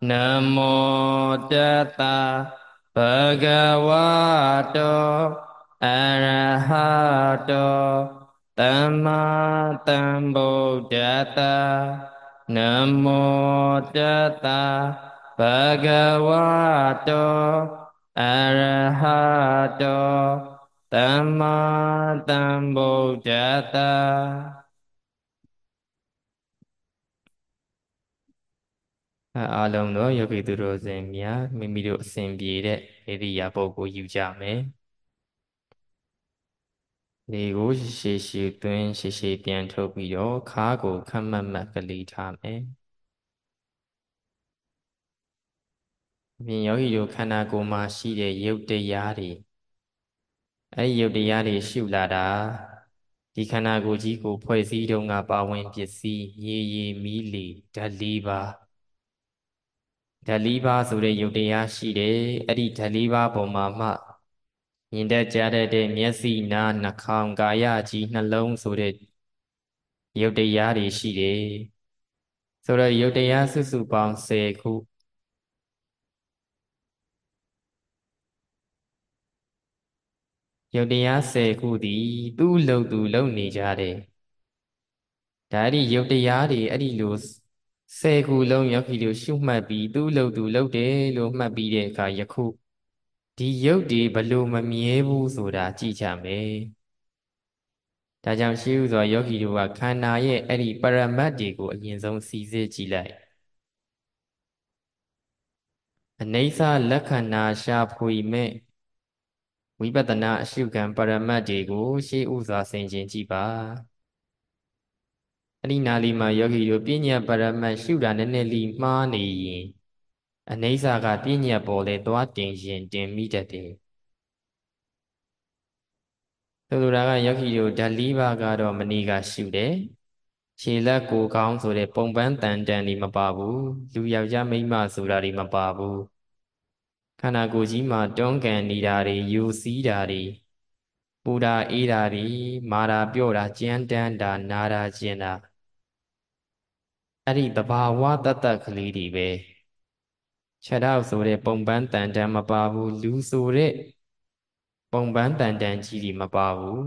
နမောတတဗုဂဝတောအရဟတောသမ္မာသမ္ဗုဒ္ဓတ္တနမောတတဗုဂဝတောအရဟတောသမ္မာသမ္ဗုဒ္ဓတ္တအားလုံးသောယောဂီသူတော်စင်များမိမိတို့အစဉ်ပြေတဲ့ဣရိယာပုတ်ကိုယူကြမယ်။လေကိုရှည်ရှည်သွင်းရှည်ရှည်ပြန်ထုတ်ပြီးတော့ခါးကိုခပ်မတ်မတ်ကလေးထားမယ်။အပြင်ယောဂီတို့ခန္ဓာကိုယ်မှာရှိတဲ့ရုပ်တရားတွေအဲဒီရုပ်တရားတွေရှုလာတာဒီခန္ဓာကိုယ်ကြီးကိုဖွဲ့စည်းတုန်းကပါဝင်ပစ္စည်းရေရေမီးလီဓာတ်၄ပါးဓာတ်၄ပါးဆိုတဲ့ရုပ်တရားရှိတယ်အဲ့ဒီဓာတ်၄ပါးပေါ်မှာမှမြင်တတ်ကြားတတ်တဲ့မျက်စိနားနှာခေါင်းကာယကြီးနှလုံးဆိုတဲ့ရုပ်တရားတွေရှိတယ်ဆိုတော့ရုပ်တရားစုစုပေါင်း10ခုရုပ်တရား10ခုသည်သူ့လုံသူလုံနေကြတယ်ဒါအဲ့ဒီရုပ်တရားတွေအဲ့ဒီလို10ခုလုံးယောဂီတို့ရှုမှတ်ပြီးသူ့လုံသူလုံတယ်လို့မှတ်ပြီးတဲ့အခါယခုဒီရုပ်တွေဘလို့မမြဲဘူးဆိုတာကြည့်ကြမယ်ဒါကြောင့်ရှိဥစွာယောဂီတို့ကခန္ဓာရဲ့အဲ့ဒီပရမတ်တွေကိုအရင်ဆုံးစီစစ်ကြည့်လိုက်အနိစ္စလက္ခဏာရှာဖွေမဲ့ဝိပဿနာအရှုခံပရမတ်တွေကိုရှေးဥစွာဆင်ခြင်ကြည့်ပါအဲ့ဒီနာလီမှာယောဂီတို့ပညာပရမတ်ရှုတာနည်းနည်းလေးမှားနေရင်အနိစ္စကပညာပေါ်လေသွားတင်ရင်တင်မိတတ်တယ်ဆိုလိုတာကယောဂီတို့ဓာတ်၄ပါးကတော့မနီကရှုတယ်ခြေလက်ကိုယ်ကောင်းဆိုတဲ့ပုံပန်းတန်တန်တွေမပါဘူးလူယောက်ျားမိန်းမဆိုတာတွေမပါဘူးခန္ဓာကိုယ်ကြီးမှာတွန်းကန်နေတာတွေယူစည်းတာတွေပူတာအေးတာတွေမာတာပြော့တာကြမ်းတမ်းတာနာတာကျင်တာအဲ့ဒီသဘာဝတတ္တကလေးတွေပဲခြေထောက်ဆိုတဲ့ပုံပန်းတန်တန်မပါဘူးလူဆိုတဲ့ပုံပန်းတန်တန်ကြီးတွေမပါဘူး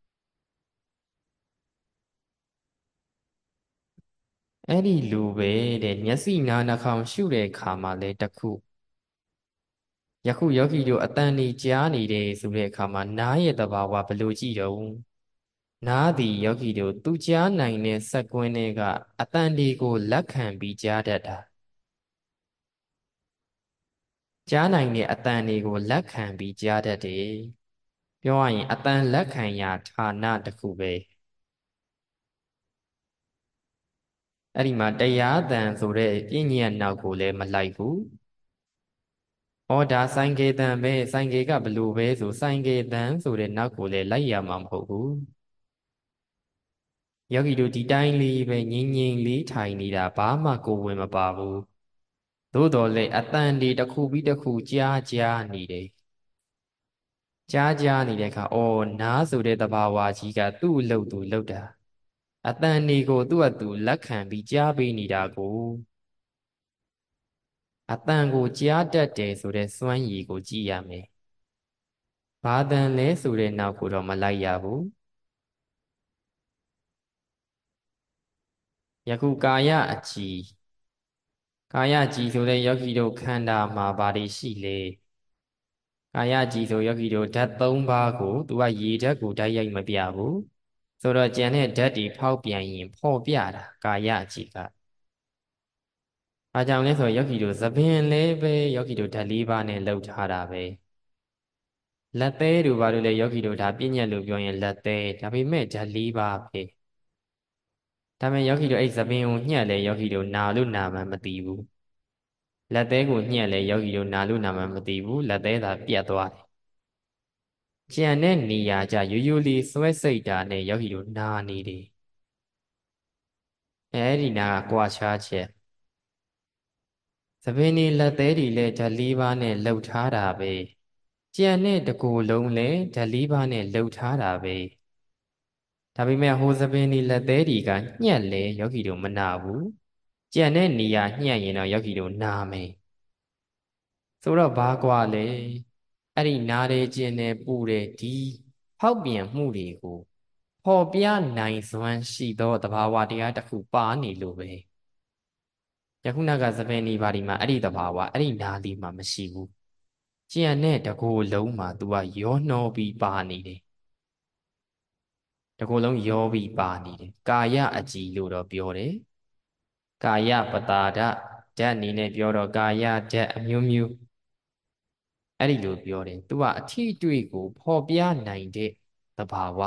အဲ့ဒီလူပဲတဲ့မျက်စိနာနှာခေါင်းရှုတဲ့အခါမှာလဲတခုယခုယောဂီတို့အတန်နေကြားနေတယ်ဆိုတဲ့အခါမှာနားရဲ့သဘာဝဘယ်လိုကြည့်တော့နားသည်ယောဂီတို့သူကြားနိုင်တဲ့စက်ကွင်းတွေကအတန်ဒီကိုလက်ခံပြီးကြားတတ်တာကြားနိုင်တဲ့အတန်တွေကိုလက်ခံပြီးကြားတတ်တယ်ပြောရရင်အတန်လက်ခံရာဌာနတစ်ခုပဲအဲ့ဒီမှာတရားတန်ဆိုတဲ့ပြည့်ညက်နောက်ကိုလည်းမလိုက်ဘူးဩဒါဆိုင်ကေတန်ပဲဆိုင်ကေကဘလို့ပဲဆိုဆိုင်ကေတန်ဆိုတဲ့နောက်ကိုလည်းလိုက်ရမှာမဟုတ်ဘူးယောဂီတို့ဒီတိုင်းလေးပဲငြိမ်ငြိမ်လေးထိုင်နေတာဘာမှကိုယ်ဝင်မပါဘူးသို့တော်လည်းအတန်ဒီတစ်ခုပြီးတစ်ခုကြားကြားနေတယ်ကြားကြားနေတဲ့အခါအော်နားဆိုတဲ့သဘာဝကြီးကသူ့အလုပ်သူလုပ်တာအတန်ဒီကိုသူ့အတူလက်ခံပြီးကြားပေးနေတာကိုအတန်ကိုကြားတတ်တယ်ဆိုတဲ့စွမ်းရည်ကိုကြည့်ရမယ်ဘာတန်လဲဆိုတဲ့နောက်ကိုတော့မလိုက်ရဘူးယခုကာယအကြည်ကာယကြည်ဆိုတဲ့ယောဂီတို့ခန္ဓာမှာဘာတွေရှိလဲကာယကြည်ဆိုယောဂီတို့ဓာတ်၃ပါးကိုသူကရေဓာတ်ကိုဓာတ်ရိုက်မပြဘူးဆိုတော့ကျန်တဲ့ဓာတ်တွေဖောက်ပြန်ရင်ဖော်ပြတာကာယကြည်ကအားကြောင့်လဲဆိုယောဂီတို့သဘင်လည်းပဲယောဂီတို့ဓာတ်၄ပါးနဲ့လှုပ်ထားတာပဲလက်သေးတို့ဘာလို့လဲယောဂီတို့ဒါပြည့်ညက်လို့ပြောရင်လက်သေးဒါပေမဲ့ဓာတ်၄ပါးပဲဒါပေမဲ့ယောဂီတို့အဲ့သဘင်ကိုညှက်လဲယောဂီတို့နာလို့နာမှမသိဘူးလက်သေးကိုညှက်လဲယောဂီတို့နာလို့နာမှမသိဘူးလက်သေးသာပြတ်သွားတယ်ကြံတဲ့နေရာကြရိုးရိုးလေးစွဲစိတ်တာနဲ့ယောဂီတို့နာနေတယ်အဲ့ဒီနာကကွာခြားချက်သပင်ဒီလက်သေးတွေလည်းဓာတ်၄ပါးနဲ့လှုပ်ထားတာပဲကြံတဲ့တကူလုံးလည်းဓာတ်၄ပါးနဲ့လှုပ်ထားတာပဲဒါပေမဲ့ဟိုသပင်ဒီလက်သေးတွေကညှက်လဲယောဂီတို့မနာဘူးကြံတဲ့နေရာညှက်ရင်တော့ယောဂီတို့နာမယ်ဆိုတော့ဘာကွာလဲအဲ့ဒီနားတယ်ကျင်တယ်ပူတယ်ဒီဖောက်ပြန်မှုတွေကိုဖော်ပြနိုင်စွမ်းရှိသောသဘာဝတရားတစ်ခုပါနေလို့ပဲယခုနကသပင်ဒီပါဒီမှာအဲ့ဒီသဘာဝအဲ့ဒီနားလေးမှာမရှိဘူးကြံတဲ့တကိုယ်လုံးမှာ तू ကရောနှောပြီးပါနေတယ်တကိုယ်လုံးရောပြီးပါနေတယ်ကာယအကြည်လို့တော့ပြောတယ်ကာယပတာဒဓာတ်အနေနဲ့ပြောတော့ကာယဓာတ်အမျိုးမျိုးအဲ့ဒီလိုပြောတယ်သူကအထီးတွေ့ကိုဖော်ပြနိုင်တဲ့သဘာဝ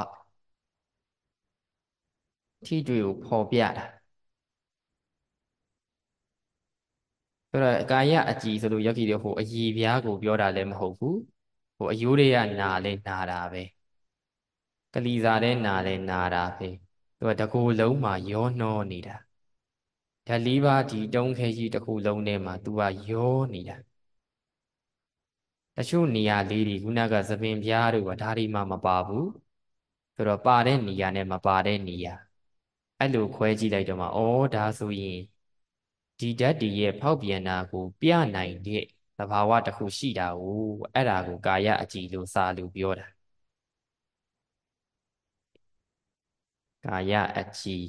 ထီးတွေ့ကိုဖော်ပြတာဆိုတော့ကာယအကြည်ဆိုလို့ယောဂီတွေဟိုအည်ပြားကိုပြောတာလည်းမဟုတ်ဘူးဟိုအယိုးတွေကနာလဲနာတာပဲကလီစာတဲ့နာလဲနာတာပဲသူကတကူလုံးမှာရောနှောနေတာဓာတ်လေးပါးဒီတုံးခဲကြီးတစ်ခုလုံးထဲမှာ तू ကရောနေတာတချို့နေရာလေးတွေခုနကသပင်ပြားတို့ကဒါတွေမှမပါဘူးဆိုတော့ပါတဲ့နေရာနဲ့မပါတဲ့နေရာအဲ့လိုခွဲကြည့်လိုက်တော့မှဩဒါဆိုရင်ဒီဓာတ်တွေရဲ့ဖောက်ပြန်တာကိုပြနိုင်တဲ့သဘာဝတစ်ခုရှိတာကိုအဲ့ဒါကိုကာယအကြည်လို့စာလို့ပြောတာကာယအကြည်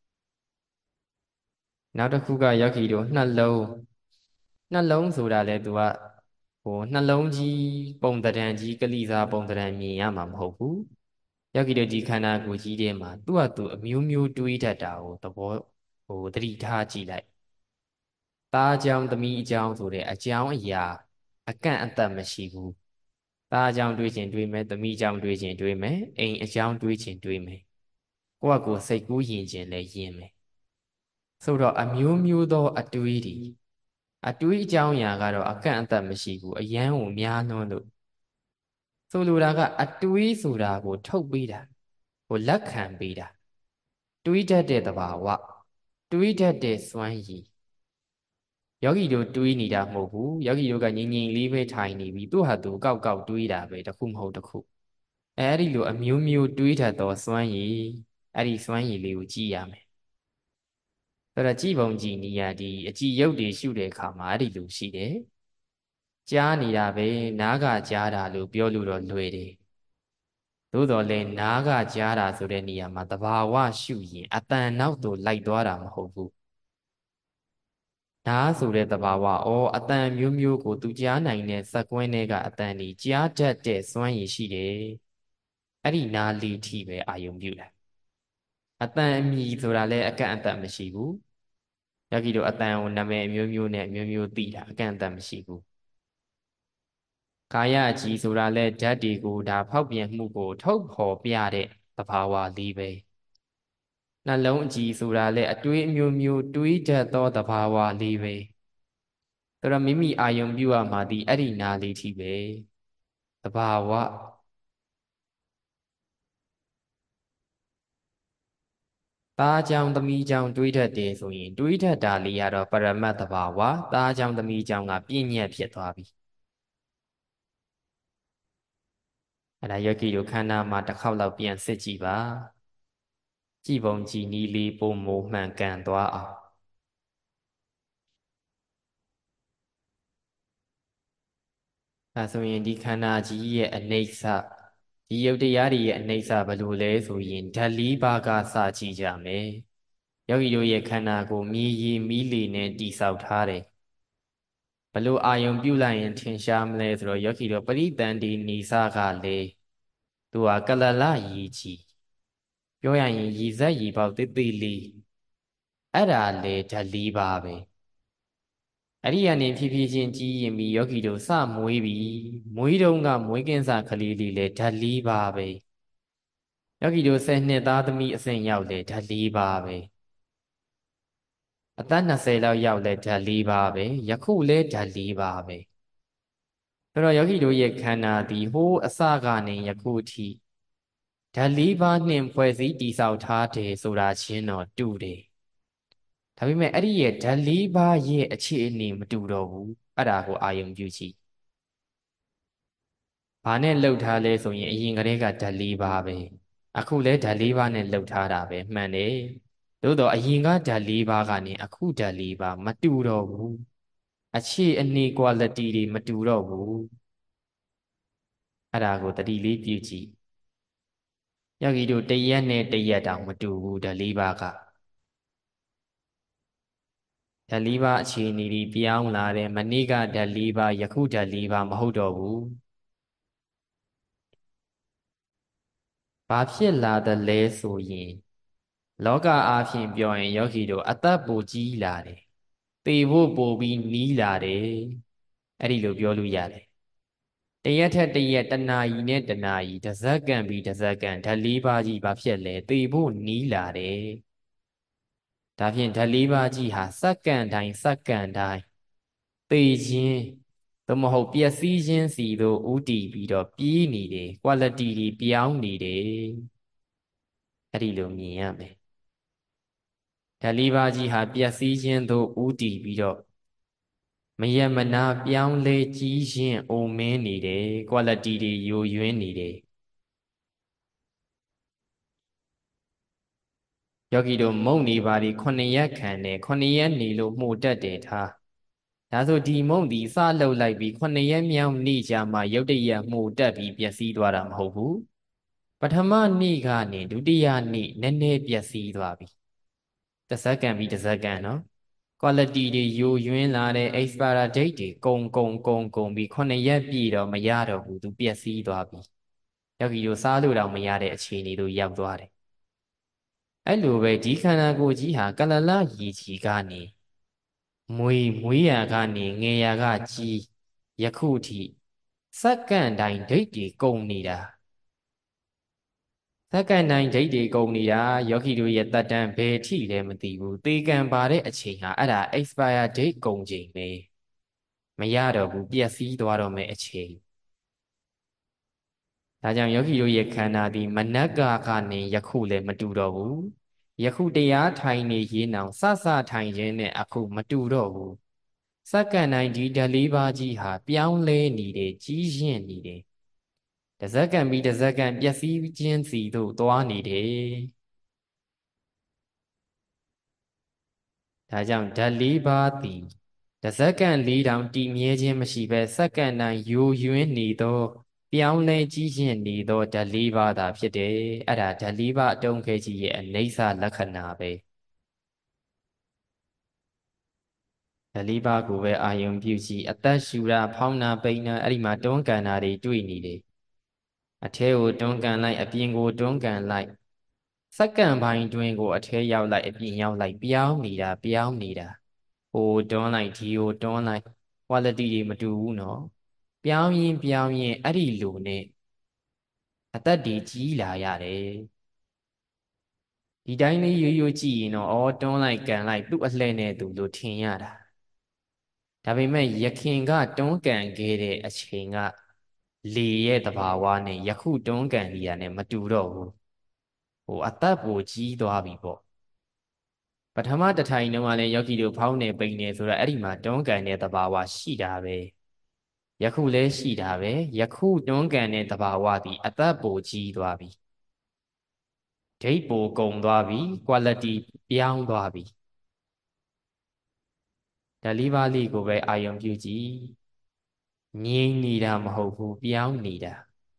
နောက်တစ်ခုကယောဂီတို့နှလုံးဆိုတာလေ तू ကဟိုနှလုံးကြီးပုံတံကြီးကလိစားပုံတံမြင်ရမှာမဟုတ်ဘူးယောဂီတို့ဒီခန္ဓာကိုယ်ကြီးထဲမှာသူ့ဟာသူအမျိုးမျိုးတွေးတတ်တာကိုသဘောဟိုသတိထားကြည့်လိုက်သားအကြောင်းသမီးအကြောင်းဆိုတဲ့အကြောင်းအရာအကန့်အသတ်မရှိဘူးသားအကြောင်းတွေးခြင်းတွေးမယ်သမီးအကြောင်းတွေးခြင်းတွေးမယ်အိမ်အကြောင်းတွေးခြင်းတွေးမယ်ကိုယ့်အကိုစိတ်ကူးယဉ်ခြင်းလည်းယဉ်မယ်ဆိုတော့အမျိုးမျိုးသောအတွေးတွေအတွေးအကြောင်းအရာကတော့အကန့်အသတ်မရှိဘူးအယမ်းကိုများလွန်းလို့ဆိုလိုတာကအတွေးဆိုတာကိုထုတ်ပေးတာကိုလက်ခံပေးတာတွေးတတ်တဲ့သဘာဝတွေးတတ်တဲ့စွမ်းရည်ယောဂီတို့တွေးနေတာမဟုတ်ဘူးယောဂီတို့ကငြိမ်ငြိမ်လေးပဲထိုင်နေပြီးသူ့ဟာသူကောက်ကောက်တွေးတာပဲတစ်ခုမဟုတ်တစ်ခုအဲ့ဒီလိုအမျိုးမျိုးတွေးတတ်သောစွမ်းရည်အဲ့ဒီစွမ်းရည်လေးကိုကြည့်ရမယ်အဲ့ဒါကြည်ပုံကြည်နေရဒီအကြည်ရုပ်တွေရှုတဲ့အခါမှာအဲ့ဒီလိုရှိတယ်ကြားနေတာပဲနားကကြားတာလို့ပြောလို့တော့လွယ်တယ်သို့တော်လည်းနားကကြားတာဆိုတဲ့နေရာမှာတဘာဝရှုရင်အတန်နောက်သို့လိုက်သွားတာမဟုတ်ဘူးနားဆိုတဲ့တဘာဝအတန်မျိုးမျိုးကိုသူကြားနိုင်တဲ့စက်ကွင်းတွေကအတန်ကြီးကြားတတ်တဲ့စွမ်းရည်ရှိတယ်အဲ့ဒီနားလေးထိပဲအာယုံပြုတာအတန်အမြည်ဆိုတာလည်းအကန့်အသတ်မရှိဘူးယောဂီတို့အတန်ကိုနာမည်အမျိုးမျိုးနဲ့အမျိုးမျိုးသိတာအကန့်အသတ်မရှိဘူးကာယအကြည်ဆိုတာလဲဓာတ်တွေကိုဒါဖောက်ပြန်မှုကိုထုတ်ဖော်ပြတဲ့သဘာဝလေးပဲနှလုံးအကြည်ဆိုတာလဲအတွေးအမျိုးမျိုးတွေးတတ်သောသဘာဝလေးပဲဒါတော့မိမိအာယုံပြုရမှာဒီအဲ့ဒီနာလေးထိပဲသဘာဝသားကြောင့်သမီးကြောင့်တွေးတတ်တယ်ဆိုရင်တွေးတတ်တာလေးကတော့ပရမတ်သဘာဝသားကြောင့်သမီးကြောင့်ကပြည့်ညက်ဖြစ်သွားပြီအဲ့ဒါယောဂီတို့ခန္ဓာမှာတစ်ခေါက်လောက်ပြန်စစ်ကြည့်ပါကြည်ပုံကြည်နီးလေးပုံမမှန်ကန်သွားအောင်ဒါဆိုရင်ဒီခန္ဓာကြီးရဲ့အနိစ္စဒီယုတ်တရားတွေရဲ့အနိစ္စဘယ်လိုလဲဆိုရင်ဓာတ်လေးပါးကစကြည့်ကြမယ်ယောဂီတို့ရဲ့ခန္ဓာကိုမြေရည်မီးလေနဲ့တိဆောက်ထားတယ်ဘလို့အာယုံပြုလိုက်ရင်ထင်ရှားမလဲဆိုတော့ယောဂီတို့ပရိတန်ဒီနိစကလေသူဟာကလလရည်ကြီးပြောရရင်ရည်စက်ရည်ပေါက်တိတိလေးအဲ့ဒါလေဓာတ်လေးပါပဲအဲ့ဒီကနေဖြည်းဖြည်းချင်းကြီးရင်ပြီးယောဂီတို့စမွေးပြီးမွေးတုံးကမွေးကင်းစကလေးလေးလေဓာတ်လေးပါပဲယောဂီတို့10နှစ်သားသမီးအစဉ်ရောက်လေဓာတ်လေးပါပဲအသက်20လောက်ရောက်လဲဓာတ်၄ပါးပဲယခုလဲဓာတ်၄ပါးပဲဆိုတော့ယောဂီတို့ရဲ့ခန္ဓာသည်ဟိုးအစကနေယခုထိဓာတ်၄ပါးနှင့်ဖွဲ့စည်းတည်ဆောက်ထားတယ်ဆိုတာချင်းတော့တူတယ်ဒါပေမဲ့အဲ့ဒီရဲ့ဓာတ်၄ပါးရဲ့အခြေအနေမတူတော့ဘူးအဲ့ဒါကိုအာယုံပြုကြည့်ဘာနဲ့လှုပ်ထားလဲဆိုရင်အရင်ကတည်းကဓာတ်၄ပါးပဲအခုလဲဓာတ်၄ပါးနဲ့လှုပ်ထားတာပဲမှန်တယ်သို့တော့အရင်ကဓာတ်၄ပါးကနေအခုဓာတ်၄ပါးမတူတော့ဘူးအခြေအနေ quality တွေမတူတော့ဘူးအဲ့ဒါကိုတတိလေးပြုကြည့်ယောဂီတို့တရက်နဲ့တရက်တောင်မတူဘူးဓာတ်၄ပါးကဓာတ်၄ပါးအခြေအနေတွေပြောင်းလာတယ်မနေ့ကဓာတ်၄ပါးယခုဓာတ်၄ပါးမဟုတ်တော့ဘူးဘာဖြစ်လာသလဲဆိုရင်လောကအားဖြင့်ပြောရင်ယောဂီတို့အသက်ပိုကြီးလာတယ်သေဖို့ပိုပြီးနီးလာတယ်အဲ့ဒီလိုပြောလို့ရတယ်တရက်ထက်တရက်တနာရီနဲ့တနာရီတစ်စက္ကန့်ပြီးတစ်စက္ကန့်ဓာတ်၄ပါးကြီးဘာဖြစ်လဲသေဖို့နီးလာတယ်ဒါဖြင့်ဓာတ်၄ပါးကြီးဟာစက္ကန့်တိုင်းစက္ကန့်တိုင်းသေခြင်းသို့မဟုတ်ပျက်စီးခြင်းစီသို့ဥတည်ပြီးတော့ပြေးနေတယ် quality တွေပြောင်းနေတယ်အဲ့ဒီလိုမြင်ရမယ်ဓာတ်၄ပါးကြီးဟာပျက်စီးခြင်းသို့ဥတည်ပြီးတော့မယမနာပြောင်းလဲကြီးခြင်းအိုမင်းနေတယ် quality တွေယိုယွင်းနေတယ်ယောဂီတို့မုံနေပါဒီ9ရက်ခံတယ်9ရက်နေလို့မှုတတ်တယ်ထားဒါဆိုဒီမုံဒီစလှုပ်လိုက်ပြီး9ရက်မြောက်နေ့ကြမှာရုတ်တရက်မှုတက်ပြီးပျက်စီးသွားတာမဟုတ်ဘူးပထမနေ့ကနေဒုတိယနေ့နည်းနည်းပျက်စီးသွားပြီတစ်စက္ကန့်ပြီးတစ်စက္ကန့်နော် quality တွေယိုယွင်းလာတဲ့ expire date တွေကုန်ပြီး9ရက်ပြည့်တော့မရတော့ဘူးသူပျက်စီးသွားပြီယောဂီတို့စားလို့တော့မရတဲ့အခြေအနေတို့ရောက်သွားတယ်အဲ့လိုပဲဒီခန္ဓာကိုယ်ကြီးဟာကလလရည်ကြီးကနေမွေးရာကနေငယ်ရာကကြီးယခုထိစက္ကန့်တိုင်းဒိတ်တွေကုန်နေတာစက္ကန့်တိုင်းဒိတ်တွေကုန်နေတာယောဂီတို့ရဲ့တတ်တန်းဘယ်ထိလဲမသိဘူးသေကံပါတဲ့အချိန်ဟာအဲ့ဒါ expire date ကုန်ချိန်ပဲမရတော့ဘူးပျက်စီးသွားတော့မယ့်အချိန်ဒါကြောင့်ယောဂီတို့ရဲ့ခန္ဓာဒီမနက်ကကနေယခုလည်းမတူတော့ဘူးယခုတရားထိုင်နေရေးနောင်စထိုင်ခြင်းနဲ့အခုမတူတော့ဘူးစက္ကန့်တိုင်းဒီဓာတ်၄ပါးကြီးဟာပြောင်းလဲနေတယ်ကြီးရင့်နေတယ်တစ်စက္ကန့်ပြီးတစ်စက္ကန့်ပျက်စီးခြင်းစီသို့သွားနေတယ်ဒါကြောင့်ဓာတ်၄ပါးသည်တစ်စက္ကန့်၄တောင်တည်မြဲခြင်းမရှိဘဲစက္ကန့်တိုင်းယိုယွင်းနေသောပြောင်းလဲကြီးရင့်နေသောဓာတ်၄ပါးသာဖြစ်တယ်အဲ့ဒါဓာတ်၄ပါးအတုံးခဲကြီးရဲ့အနိစ္စလက္ခဏာပဲဓာတ်၄ပါးကိုပဲအာယုံပြုကြည့်အသက်ရှူတာဖောင်းတာပိန်တာအဲ့ဒီမှာတွန်းကန်တာတွေတွေ့နေတယ်အထဲကိုတွန်းကန်လိုက်အပြင်ကိုတွန်းကန်လိုက်စက္ကန့်ပိုင်းတွင်ကိုအထဲရောက်လိုက်အပြင်ရောက်လိုက်ပြောင်းနေတာဟိုတွန်းလိုက်ဒီကိုတွန်းလိုက် quality တွေမတူဘူးနော်ပြောင်းရင်အဲ့ဒီလိုနဲ့အသက်တွေကြီးလာရတယ်ဒီတိုင်းလေးရိုးကြည့်ရင်တော့တွန်းလိုက်ကန်လိုက်သူ့အလှဲ့နဲ့သူလို့ထင်ရတာဒါပေမဲ့ယခင်ကတွန်းကန်ခဲ့တဲ့အချိန်ကလေရဲ့သဘာဝနဲ့ယခုတွန်းကန်နေရနဲ့မတူတော့ဘူးဟိုအသက်ပိုကြီးသွားပြီပေါ့ပထမတစ်ထိုင်တုန်းကလည်းယောဂီတို့ဖောင်းနေပိန်နေဆိုတော့အဲ့ဒီမှာတွန်းကန်တဲ့သဘာဝရှိတာပဲယခုလည်းရှိတာပဲယခုတွန်းကန်တဲ့သဘာဝသည်အသက်ပိုကြီးသွားပြီဒိတ်ပိုကုန်သွားပြီ quality ပြောင်းသွားပြီဓာတ်လေးပါးလေးကိုပဲအာယုံပြုကြည့်ငြိမ်နေတာမဟုတ်ဘူးပြောင်းနေတာ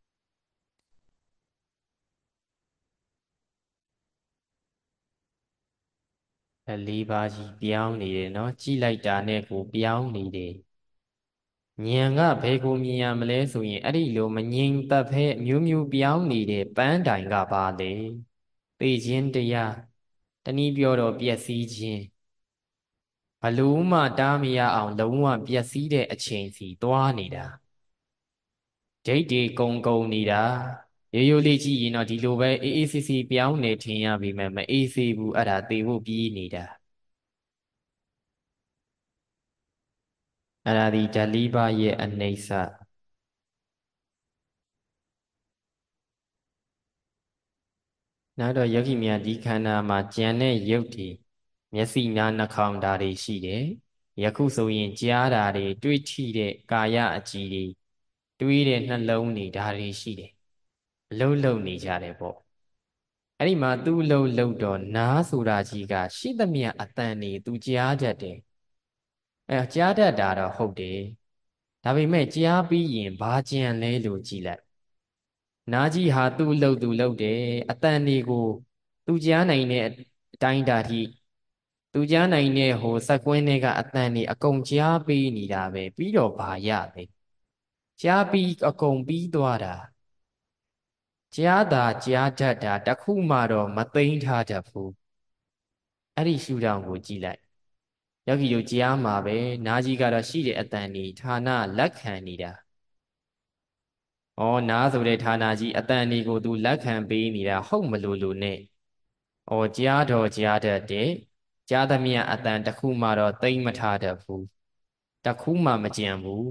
ဓာတ်လေးပါးကြီးပြောင်းနေတယ်နော်ကြည့်လိုက်တာနဲ့ကိုပြောင်းနေတယ်ဉာဏ်ကဘယ်ကိုမြင်ရမလဲဆိုရင်အဲ့ဒီလိုမငြိမ်သက်ဖဲအမျိုးမျိုးပြောင်းနေတဲ့ပန်းတိုင်ကပါလေသိခြင်းတရားတနည်းပြောတော့ပျက်စီးခြင်းဘလို့မှတားမရအောင်လုံးဝပျက်စီးတဲ့အချိန်စီသွားနေတာဒိတ်တွေကုန်နေတာရိုးလေးကြည့်ရင်တော့ဒီလိုပဲအေးအေးဆေးဆေးပြောင်းနေထင်ရပြီမဲ့မအေးဆေးဘူးအဲ့ဒါသေဖို့ပြေးနေတာအဲ့ဒါဒီဓာတ်လေးပါးရဲ့အနိစ္စနောက်တော့ယောဂီများဒီခန္ဓာမှာကြံတဲ့ရုပ်တွေမျက်စိနားနှာခေါင်းဓာတ်တွေရှိတယ်ယခုဆိုရင်ကြားဓာတ်တွေတွေးထိတဲ့ကာယအကြည်တွေတွေးတဲ့နှလုံးတွေဓာတ်တွေရှိတယ်အလုံးလုံးနေကြတယ်ပေါ့အဲ့ဒီမှာသူ့လှုပ်တော့နားဆိုတာကြီးကရှိသမျှအတန်နေသူကြားတတ်တယ်ကြားတတ်တာတော့ဟုတ်တယ်ဒါပေမဲ့ကြားပြီးရင်ဘာကြံလဲလို့ကြည်လိုက်နားကြီးဟာသူ့လှုပ်တယ်အတန်နေကိုသူကြားနိုင်တဲ့အတိုင်းတာထိသူကြားနိုင်တဲ့ဟိုစက်ကွင်းတွေကအတန်နေအကုန်ကြားပေးနေတာပဲပြီးတော့ဘာရလဲကြားပြီးအကုန်ပြီးသွားတာကြားတာကြားတတ်တာတခုမှတော့မသိမ်းထားတတ်ဘူးအဲ့ဒီရှုထောင့်ကိုကြည့်လိုက်ယောဂီတို့ကြားမှာပဲနားကြီးကတော့ရှိတဲ့အတန်နေဌာနလက်ခံနေတာဩနားဆိုတဲ့ဌာနကြီးအတန်နေကိုသူလက်ခံပေးနေတာဟုတ်မလို့နဲ့ဩကြားတော့ကြားတတ်တယ်ကြားသမျှအတန်တခုမှတော့သိမ်းမထားတတ်ဘူးတခုမှမကြံဘူး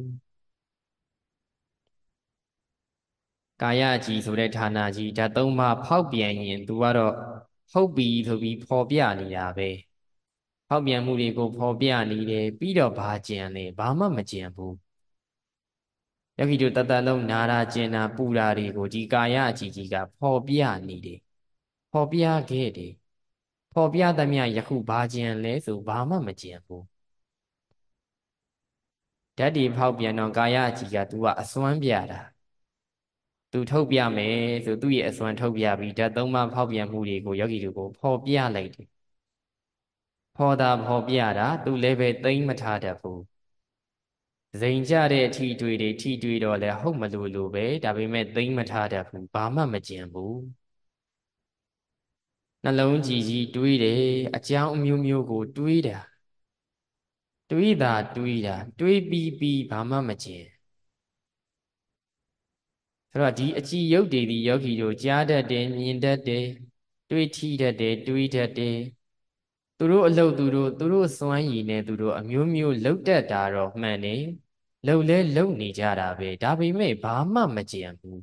ကာယကြီးဆိုတဲ့ဌာနကြီးဓာတ်သုံးပါးဖောက်ပြန်ရင်သူကတော့ဟုတ်ပြီဆိုပြီးဖော်ပြနေတာပဲဖောက်ပြန်မှုတွေကိုဖော်ပြနေတယ်ပြီးတော့ဘာကြံလဲဘာမှမကြံဘူးယောဂီတို့တသက်လုံးနာတာကျင်တာပူတာတွေကိုဒီကာယအကြီးကြီးကဖော်ပြနေတယ်ဖော်ပြခဲ့တယ်ဖော်ပြသမျှယခုဘာကြံလဲဆိုဘာမှမကြံဘူးဓာတ်ဒီဖောက်ပြန်တော့ကာယအကြီးက तू ကအစွမ်းပြတာသူထုတ်ပြမယ်ဆိုသူ့ရဲ့အစွမ်းထုတ်ပြပြီးဓာတ်သုံးပါးဖောက်ပြန်မှုတွေကိုယောဂီတို့ကိုဖော်ပြလိုက်တယ်ဖော်တာဖော်ပြတာသူလည်းပဲသိမ့်မထားတတ်ဘူးဇိမ်ကြတဲ့အထီတွေ့တွေထီတွေ့တော့လဲဟုတ်မလို့ပဲဒါပေမဲ့သိမ့်မထားတတ်ဘူးဘာမှမကြံဘူးနှလုံးကြည်ကြီးတွေးတယ်အကြောင်းအမျိုးမျိုးကိုတွေးတာတွေးတာတွေးပြီးဘာမှမကြံဆိုတော့ဒီအကြည်ယုတ်တွေဒီယောဂီတို့ကြားတတ်တယ်မြင်တတ်တယ်တွေးထီတတ်တယ်တွေးတတ်တယ်သူတို့အလုပ်သူတို့စွမ်းရည်နဲ့သူတို့အမျိုးမျိုးလှုပ်တတ်တာတော့မှန်တယ်လှုပ်နေကြတာပဲဒါပေမဲ့ဘာမှမကြံဘူး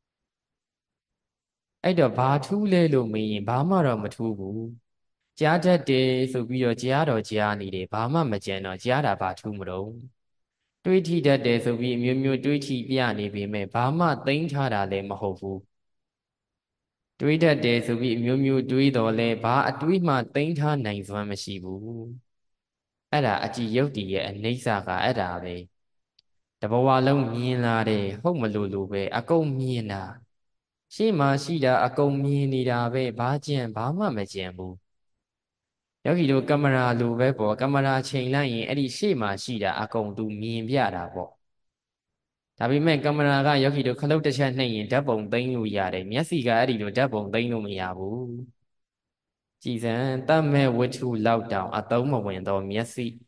အဲ့တော့ဘာထူးလဲလို့မေးရင်ဘာမှတော့မထူးဘူးကြားတတ်တယ်ဆိုပြီးတော့ကြားတော့ကြားနေတယ်ဘာမှမကြံတော့ကြားတာဘာထူးမလို့တွေးထီတတ်တယ်ဆိုပြီးအမျိုးမျိုးတွေးထီပြနေပေမဲ့ဘာမှသိမ်းထားတာလည်းမဟုတ်ဘူးတွေးတတ်တယ်ဆိုပြီးအမျိုးမျိုးတွေးတော့လဲဘာအတွေးမှသိမ်းထားနိုင်စွမ်းမရှိဘူးအဲ့ဒါအကြည်ယုတ်တည်ရဲ့အနိစ္စကအဲ့ဒါပဲတဘဝလုံးမြင်လာတယ်ဟုတ်မလို့ပဲအကုန်မြင်တာရှေ့မှာရှိတာအကုန်မြင်နေတာပဲဘာကြံဘာမှမကြံဘူးယောဂီတို့ကင်မရာလိုပဲပေါ့ကင်မရာချိန်လိုက်ရင်အဲ့ဒီရှေ့မှာရှိတာအကုန်သူမြင်ပြတာပေါ့ဒါပေမဲ့ကင်မရာကယောဂီတို့ခလုတ်တစ်ချက်နှိပ်ရင်ဓာတ်ပုံသိမ်းလို့ရတယ်မျက်စိကအဲ့ဒီလိုဓာတ်ပုံသိမ်းလို့မရဘူးကြည်စံတတ်မဲ့ဝတ္ထုလောက်တောင်အသုံးမဝင်တော့မျက်စိ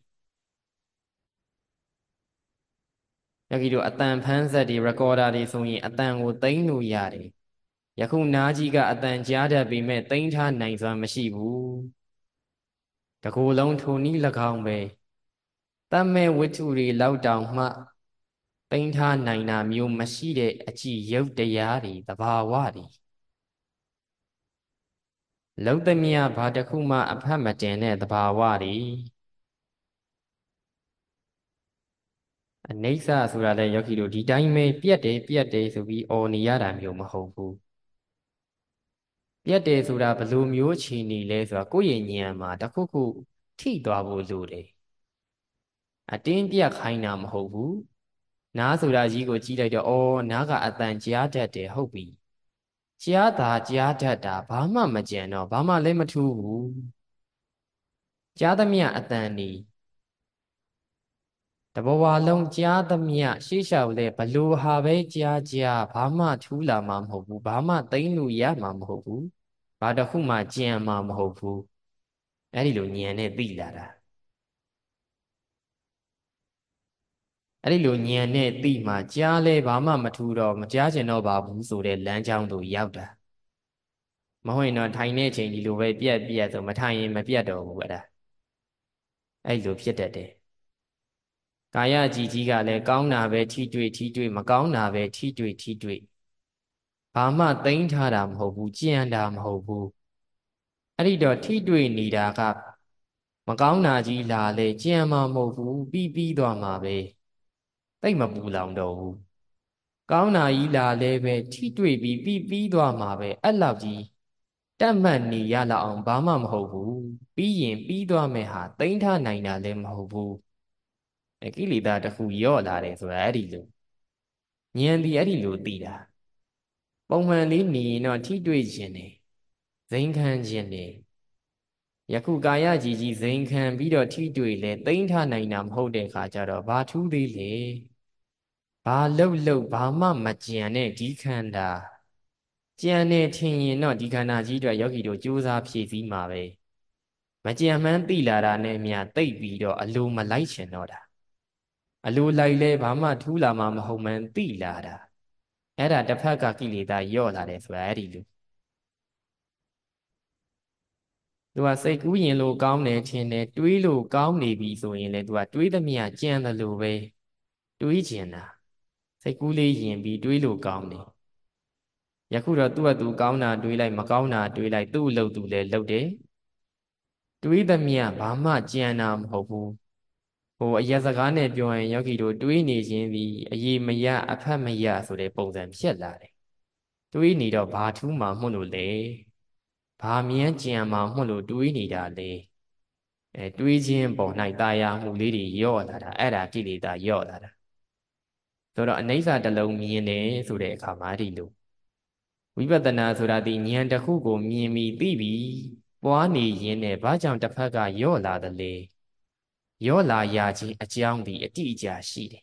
ယောဂီတို့အတန်ဖန်းဆက်တွေ recorder တွေဆိုရင်အတန်ကိုသိမ်းလို့ရတယ်ယခုနားကြီးကအတန်ကြားတတ်ပေမဲ့သိမ်းထားနိုင်စွမ်းမရှိဘူးတကူလုံးထိုနည်း၎င်းပဲတတ်မဲ့ဝတ္ထုတွေလောက်တောင်မှသိမ်းထားနိုင်တာမျိုးမရှိတဲ့အကြည့်ရုပ်တရားတွေသဘာဝတွေလုံးသမျှဘာတစ်ခုမှအဖတ်မတင်တဲ့သဘာဝတွေအနိစ္စဆိုတာလည်းယောဂီတို့ဒီတိုင်းပဲပြက်တယ်ဆိုပြီးအော်နေရတာမျိုးမဟုတ်ဘူးပြက်တယ်ဆိုတာဘယ်လိုမျိုးအခြေအနေလဲဆိုတာကိုယ့်ရဲ့ဉာဏ်မှာတစ်ခုခုထိသွားဖို့လိုတယ်အတင်းပြက်ခိုင်းတာမဟုတ်ဘူးနားဆိုတာကြီးကိုကြည့်လိုက်တော့အော်နားကအတန်ကြားတတ်တယ်ဟုတ်ပြီကြားတာကြားတတ်တာဘာမှမကြံတော့ဘာမှလည်းမထူးဘူးကြားသမျှအတန်นี่တဘဝလုံးကြားသမျှရှေ့လျှောက်လဲဘလို့ဟာပဲကြားဘာမှထူးလာမှာမဟုတ်ဘူးဘာမှသိမ့်လို့ရမှာမဟုတ်ဘူးဘာတစ်ခုမှကြံမှာမဟုတ်ဘူးအဲ့ဒီလိုဉာဏ်နဲ့သိလာတာအဲ့ဒီလိုဉာဏ်နဲ့သိမှကြားလဲဘာမှမထူးတော့မကြားကျင်တော့ပါဘူးဆိုတဲ့လမ်းကြောင်းသို့ရောက်တာမဟုတ်ရင်တော့ထိုင်တဲ့အချိန်ဒီလိုပဲပြက်ဆိုမထိုင်ရင်မပြတ်တော့ဘူးအဲ့ဒါအဲ့လိုဖြစ်တတ်တယ်ကာယကြည်ကြီးကလည်းကောင်းတာပဲထိတွေ့မကောင်းတာပဲထိတွေ့ဘာမှသိမ်းထားတာမဟုတ်ဘူးကြံတာမဟုတ်ဘူးအဲ့ဒီတော့ထိတွေ့နေတာကမကောင်းတာကြီးလာလေကြံမှာမဟုတ်ဘူးပြီးသွားမှာပဲသိမပူလောင်တော့ဘူးကောင်းတာကြီးလာလဲပဲထိတွေ့ပြီးသွားမှာပဲအဲ့လောက်ကြီးတတ်မှတ်နေရလောက်အောင်ဘာမှမဟုတ်ဘူးပြီးရင်ပြီးသွားမယ်ဟာသိမ်းထားနိုင်တာလည်းမဟုတ်ဘူးကိလေသာတစ်ခုယော့လာတယ်ဆိုတာအဲ့ဒီလိုဉာဏ်ဒီအဲ့ဒီလိုသိတာပုံမှန်လေးနေရင်တော့ထိတွေ့ခြင်းနေဇိမ်ခံခြင်းနေယခုကာယကြီးဇိမ်ခံပြီးတော့ထိတွေ့လဲသိမ်းထားနိုင်တာမဟုတ်တဲ့ခါကျတော့ဘာထူးသေးလဲဘာလှုပ်ဘာမှမကြံတဲ့ဒီခန္ဓာကြံနေထင်ရင်တော့ဒီခန္ဓာကြီးအတွက်ယောဂီတို့ကြိုးစားဖြည့်ဆည်းမှာပဲမကြံမှန်းသိလာတာနဲ့မြတိတ်ပြီးတော့အလိုမလိုက်ချင်တော့တာအလိုလိုက်လဲဘာမှထူးလာမှမဟုတ်မှန်းသိလာတာအဲ့ဒါတစ်ဖက်ကကိလေသာယော့လာတယ်ဆိုတာအဲ့ဒီလိုသူကစိတ်ကူးရင်လို့ကောင်းတယ်ထင်တယ်တွေးလို့ကောင်းနေပြီဆိုရင်လေသူကတွေးသမျှကြံတယ်လို့ပဲတွေးကျင်တာစိတ်ကူးလေးယင်ပြီးတွေးလို့ကောင်းတယ်ယခုတော့သူ့အတူကောင်းတာတွေးလိုက်မကောင်းတာတွေးလိုက်သူ့အလုပ်သူလည်းလုပ်တယ်တွေးသမျှဘာမှကြံတာမဟုတ်ဘူးဟိုအရက်စကားနဲ့ပြောရင်ယောဂီတို့တွေးနေခြင်းသည်အရေးမရအဖတ်မရဆိုတဲ့ပုံစံဖြစ်လာတယ်တွေးနေတော့ဘာထူးမှမှုလို့လဲဘာမြန်းကြံမှမှုလို့တွေးနေတာလဲတွေးခြင်းပေါ်၌တာယာမှုလေးတွေယော့လာတာအဲ့ဒါကိလေသာယော့လာတာဆိုတော့အနိစ္စတစ်လုံးမြင်တယ်ဆိုတဲ့အခါမှာဒီလိုဝိပဿနာဆိုတာဒီဉာဏ်တစ်ခုကိုမြင်ပြီးသိပြီပွားနေရင်းနဲ့ဘာကြောင့်တစ်ဖက်ကယော့လာသလဲယော့လာရခြင်းအကြောင်းဒီအတိအကျရှိတယ်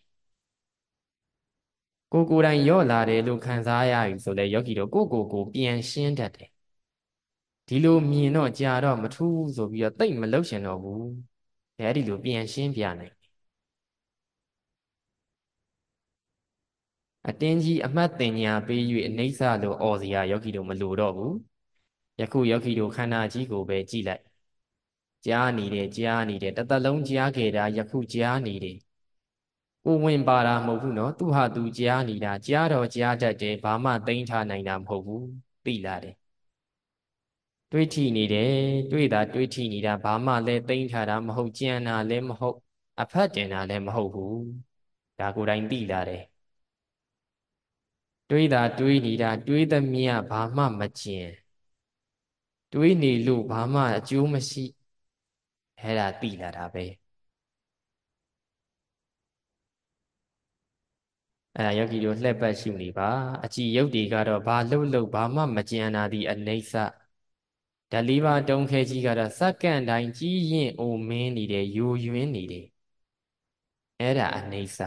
ကိုယ်တိုင်ယော့လာတယ်လို့ခံစားရပြီဆိုလဲယောဂီတို့ကိုပြန်ရှင်းတတ်တယ်ဒီလိုမြင်တော့ကြာတော့မထူးဆိုပြီးတော့တိတ်မလှုပ်ရှင်တော့ဘူးအဲဒီလိုပြန်ရှင်းပြနိုင်အတင်းကြီးအမှတ်တင်ညာပေး၍အနိစ္စလို့អော်စရာယောဂီတို့မလိုတော့ဘူးယခုယောဂီတို့ခန္ဓာကြီးကိုပဲကြည့်လိုက်ကြားနေတယ်တသက်လုံးကြားခဲ့တာယခုကြားနေတယ်ကိုဝင်ပါတာမဟုတ်ဘူးနော်သူဟာသူကြားနေတာကြားတော့ကြားတတ်တယ်ဘာမှသိမ်းထားနိုင်တာမဟုတ်ဘူးသိလာတယ်တွေးထိနေတယ်တွေးထိနေတာဘာမှလည်းသိမ်းထားတာမဟုတ်ကြံတာလည်းမဟုတ်အဖတ်တင်တာလည်းမဟုတ်ဘူးဒါကိုယ်တိုင်သိလာတယ်တွေးနေတာတွေးသမျှဘာမှမကျင်တွေးနေလို့ဘာမှအကျိုးမရှိအဲ့ဒါသိလာတာပဲအဲ့ဒါယောဂီတို့လှည့်ပတ်ရှုနေပါအကြည်ယုတ်တွေကတော့ဘာလှုပ်ဘာမှမကြံတာဒီအနိစ္စဓာတ်လေးပါးတုံးခဲကြီးကတော့စက္ကန့်တိုင်းကြီးရင်အိုမင်းနေတယ်ယိုယွင်းနေတယ်အဲ့ဒါအနိစ္စ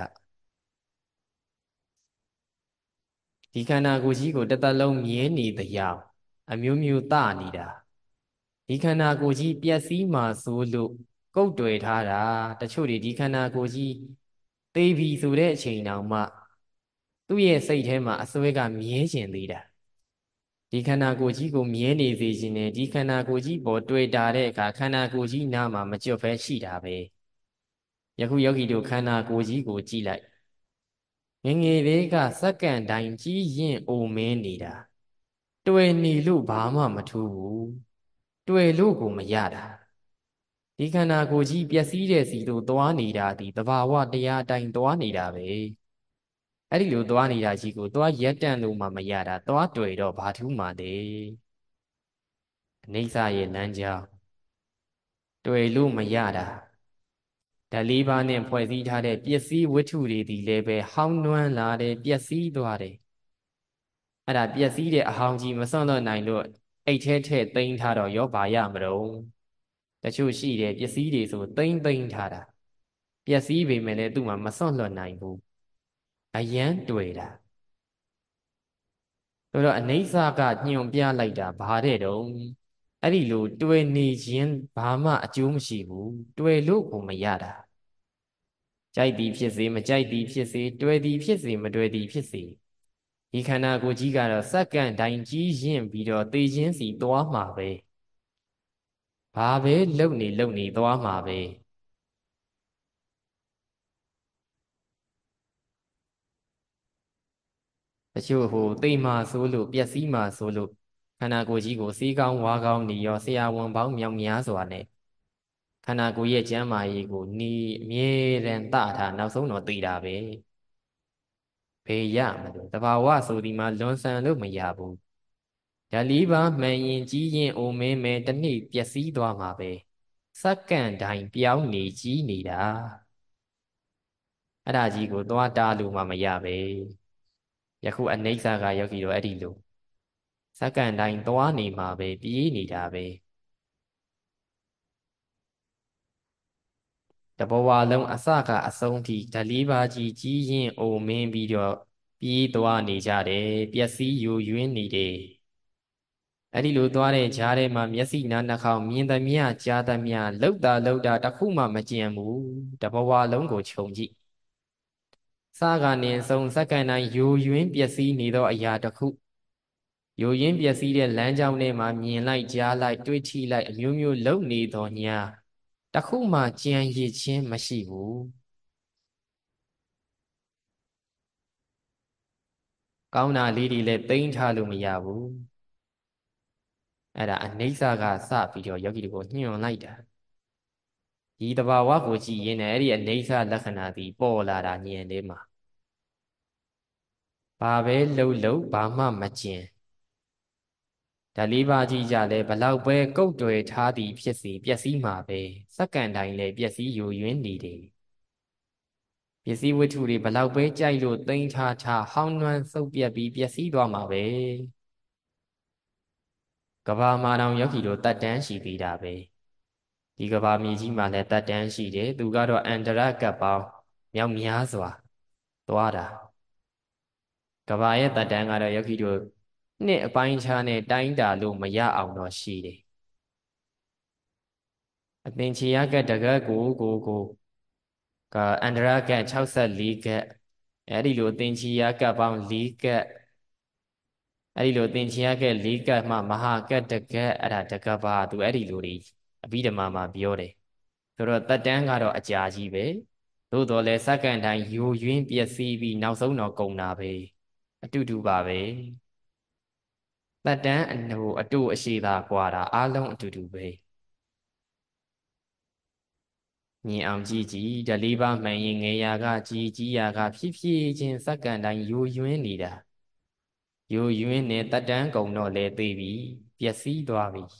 ဒီခန္ဓာကိုယ်ကြီးကိုတစ်သက်လုံးမြဲနေတရားအမျိုးမျိုးသနေတာဒီခန္ဓာကိုယ်ကြီးပျက်စီးမှဆိုလို့ကုတ်တွယ်ထားတာတချို့တွေဒီခန္ဓာကိုယ်ကြီးသိပြီဆိုတဲ့အချိန်တောင်မှသူ့ရဲ့စိတ်ထဲမှာအစွဲကမြဲကျင်သေးတာဒီခန္ဓာကိုယ်ကြီးကိုမြဲနေစေခြင်းနဲ့ဒီခန္ဓာကိုယ်ကြီးပေါ်တွေ့တာတဲ့အခါခန္ဓာကိုယ်ကြီးနားမှာမကျွတ်ဖဲရှိတာပဲယခုယောဂီတို့ခန္ဓာကိုယ်ကြီးကိုကြည့်လိုက်ငယ်လေးကစက္ကန့်တိုင်းကြီးရင်အိုမင်းနေတာတွေ့နေလို့ဘာမှမထူးဘူးတွေ့လို့ကိုမရတာဒီခန္ဓာကိုယ်ကြီးပျက်စီးတဲ့စီတို့သွားနေတာဒီသဘာဝတရားအတိုင်းသွားနေတာပဲအဲ့ဒီလိုသွားနေတာကြီးကိုသွားရက်တန့်လို့မှမရတာသွားတွေ့တော့ဘာထူးမှလဲအနိစ္စရဲ့လမ်းကြောင်းတွေ့လို့မရတာဓာတ်လေးပါးနဲ့ဖွဲ့စည်းထားတဲ့ပစ္စည်းဝတ္ထုတွေဒီလည်းပဲဟောင်းနွမ်းလာတယ်ပျက်စီးသွားတယ်အဲ့ဒါပျက်စီးတဲ့အဟောင်းကြီးမစွန့်လွတ်နိုင်လို့အိတ်ထဲသိမ်းထားတော့ရောပါရမလို့တချို့ရှိတယ်ပစ္စည်းတွေဆိုသိမ်းထားတာပျက်စီးပေမဲ့လည်းသူ့မှာမစွန့်လွတ်နိုင်ဘူးအယမ်းတွေ့တာဆိုတော့အနိစ္စကညွန်ပြလိုက်တာဘာတဲ့တုံးအဲ့ဒီလိုတွေ့နေခြင်းဘာမှအကျိုးမရှိဘူးတွေ့လို့ကိုမရတာကြိုက်သည်ဖြစ်စေမကြိုက်သည်ဖြစ်စေတွေ့သည်ဖြစ်စေမတွေ့သည်ဖြစ်စေဒီခန္ဓာကိုယ်ကြီးကတော့စက္ကန့်တိုင်းကြီးရင်ပြီးတော့သိခြင်းစီသွားမှာပဲဘာပဲလုံနေသွားမှာပဲတချို့ဟိုသိမှဆိုလို့ပျက်စီးမှဆိုလို့ခန္ဓာကိုယ်ကြီးကိုစီးကောင်းဝါကောင်းနေရောဆရာဝန်ပေါင်းမြောက်များစွာနဲ့ခန္ဓာကိုယ်ရဲ့ကျန်းမာရေးကိုနီးအမြဲတမ်းတထားနောက်ဆုံးတော့သိတာပဲဖေးရမလို့တဘာဝဆိုဒီမှာလွန်ဆန်လို့မရဘူးဓာတ်လေးပါးမှန်ရင်ကြီးရင်အိုမင်းမဲတနေ့ပျက်စီးသွားမှာပဲစက္ကန့်တိုင်းပြောင်းနေကြီးနေတာအဲ့ဒါကြီးကိုသွားတားလို့မှမရပဲယခုအနိစ္စကယောဂီတို့အဲ့ဒီလိုစက္ကန့်တိုင်းသွားနေမှာပဲပြေးနေတာပဲတဘဝလုံးအစကအဆုံးထိဓာတ်လေးပါးကြီးကြီးရင်အိုမင်းပြီးတော့ပြေးသွားနေကြတယ်ပျက်စီးယိုယွင်းနေတယ်အဲ့ဒီလိုသွားတဲ့ကြားထဲမှာမျက်စိနားနှာခေါင်းမြင်သမျှကြားသမျှလှုပ်တာတစ်ခုမှမကြံဘူးတဘဝလုံးကိုခြုံကြည့်စကနေဆုံးစက္ကန့်တိုင်းယိုယွင်းပျက်စီးနေသောအရာတစ်ခုယိုယွင်းပျက်စီးတဲ့လမ်းကြောင်းထဲမှာမြင်လိုက်ကြားလိုက်တွေးထိလိုက်အမျိုးမျိုးလှုပ်နေသောညာတစ်ခုမှကြံရစ်ခြင်းမရှိဘူးကောင်းတာလေးတွေလည်းသိမ်းထားလို့မရဘူးအဲ့ဒါအနိစ္စကစပြီးတော့ယောဂီတွေကိုညွှန်လိုက်တာဒီတဘာဝကိုကြည့်ရင်လည်းအဲ့ဒီအနိစ္စလက္ခဏာဒီပေါ်လာတာဉာဏ်လေးမှာဘာပဲလှုပ်ဘာမှမကျင်ဓာတ်လေးပါးကြီးကြလဲဘလောက်ပဲကုတ်တွယ်ထားသည်ဖြစ်စီပျက်စီးမှာပဲစက္ကန့်တိုင်းလဲပျက်စီးယိုယွင်းနေတယ်ပစ္စည်းဝတ္ထုတွေဘလောက်ပဲကြိုက်လို့သိမ်းထားဟောင်းနှွမ်းစုပ်ပြက်ပြီးပျက်စီးသွားမှာပဲကဘာမာတောင်ယောဂီတို့တတ်တန်းရှိသေးတာပဲဒီကဘာမြေကြီးမှာလည်းတတ်တန်းရှိတယ်သူကတော့အန္တရကပ်ပေါင်းမြောက်များစွာသွားတာကဘာရဲ့တတ်တန်းကတော့ယောဂီတို့နှစ်အပိုင်းခြားနဲ့တိုင်းတာလို့မရအောင်တော့ရှိတယ်အသင်္ချေယကတကကိုကအန္တရာက64ကအဲ့ဒီလိုသင်္ချေယကပေါင်း4ကအဲ့ဒီလိုသင်္ချေယက4ကမှမဟာကတကအဲ့ဒါတကဘာသူအဲ့ဒီလိုတွေအဘိဓမ္မာမှာပြောတယ်ဆိုတော့တတ်တန်းကတော့အကြာကြီးပဲသို့တော်လဲစက္ကန့်တိုင်းယိုယွင်းပျက်စီးပြီးနောက်ဆုံးတော့ကုန်တာပဲအတူတူပါပဲတတ်တန်းအတူအရှိသာกว่าတာအားလုံးအတူတူပဲမြင်အောင်ကြည့်ကြည့်ဓလေးပါမှန်ရင်ငယ်ရာကကြီးရာကဖြည်းဖြည်းချင်းစက္ကန့်တိုင်းယိုယွင်းနေတာယိုယွင်းနေတက်တန်းကုံတော့လေသိပြီပျက်စီးသွားပြီ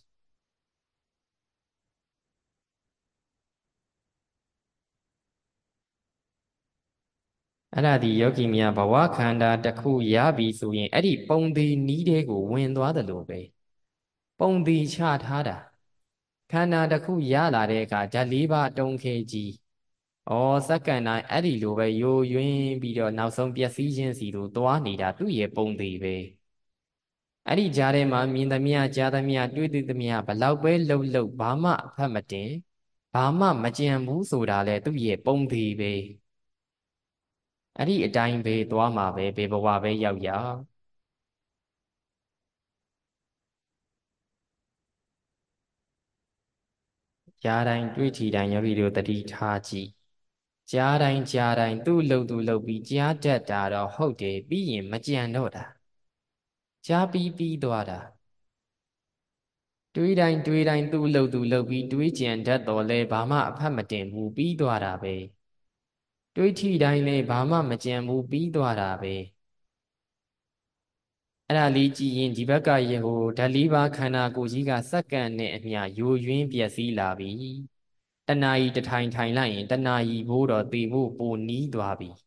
အဲ့ဒါဒီယောဂီများဘဝခန္ဓာတစ်ခုရပြီဆိုရင်အဲ့ဒီပုံသေးနီးတဲ့ကိုဝင်သွားတယ်လို့ပဲပုံသေးချထားတာခန္ဓာတစ်ခုရလာတဲ့အခါဓာတ်လေးပါတုံးခဲကြီးဩစက္ကန့်တိုင်းအဲ့ဒီလိုပဲယိုယွင်းပြီးတော့နောက်ဆုံးပျက်စီးခြင်းစီတို့သွားနေတာသူ့ရဲ့ပုံသေးပဲအဲ့ဒီကြားထဲမှာမြင်သမျှကြားသမျှတွေ့သိသမျှဘလောက်ပဲလှုပ်ဘာမှအဖတ်မတင်ဘာမှမကြံဘူးဆိုတာလေသူ့ရဲ့ပုံသေးပဲအဲ့ဒီအတိုင်းပဲသွားမှာပဲဘယ်ဘဝပဲရောက်ကြားတိုင်းတွေ့ထီတိုင်းယောဂီတို့တတိထားကြည့်ကြားတိုင်းသူ့လှုပ်ပြီးကြားတတ်တာတော့ဟုတ်တယ်ပြီးရင်မကြံတော့တာကြားပြီးသွားတာတွေးတိုင်းသူ့လှုပ်ပြီးတွေးကြံတတ်တော်လဲဘာမှအဖတ်မတင်ဘူးပြီးသွားတာပဲတွေးထီတိုင်းလဲဘာမှမကြံဘူးပြီးသွားတာပဲအဲ့ဒါလေးကြည့်ရင်ဒီဘက်ကရေဟိုဓာတ်လေးပါးခန္ဓာကိုယ်ကြီးကစက္ကန့်နဲ့အမျှယိုယွင်းပျက်စီးလာပြီတဏှာကြီးတထိုင်ထိုင်လိုက်ရင်တဏှာကြီးဘိုးတော့သေဖို့ပိုနီးသွားပြီ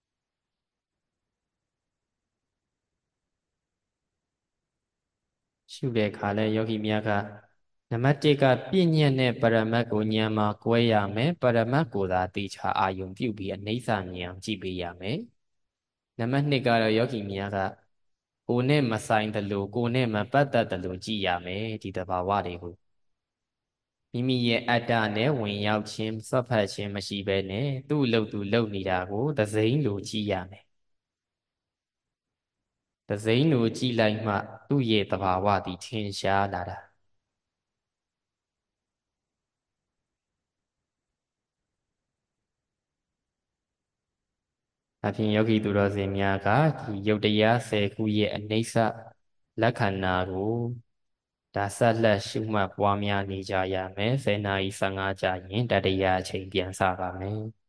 ရှုတဲ့အခါလဲယောဂီများကနံပါတ်1ကပြည့်ညက်တဲ့ပရမတ်ကိုဉာဏ်မှာကွဲရမယ်ပရမတ်ကိုသာသိချအာယုံပြုပြီးအနိစ္စဉာဏ်ကြည့်ပေးရမယ်နံပါတ်2ကတော့ယောဂီများကကိုယ်နဲ့မဆိုင်တယ်လို့ကိုယ်နဲ့မပတ်သက်တယ်လို့ကြည့်ရမယ်ဒီတဘာဝတွေကိုမိမိရဲ့အတ္တနဲ့ဝင်ရောက်ခြင်းစွတ်ဖက်ခြင်းမရှိဘဲနဲ့သူ့သူလုပ်နေတာကိုသစိမ်းလိုကြည့်ရမယ်သစိမ်းလိုကြည့်လိုက်မှသူ့ရဲ့တဘာဝသည်ထင်ရှားလာတာအပြင်ယောဂီသူတော်စင်များကဒီယုတ်တရား10ခုရဲ့အနိစ္စလက္ခဏာကိုဒါဆက်လက်ရှုမှတ်ပွားများနေကြရမယ်10 နာရီ15ကြာရင်တတိယအချိန်ပြန်စပါမယ်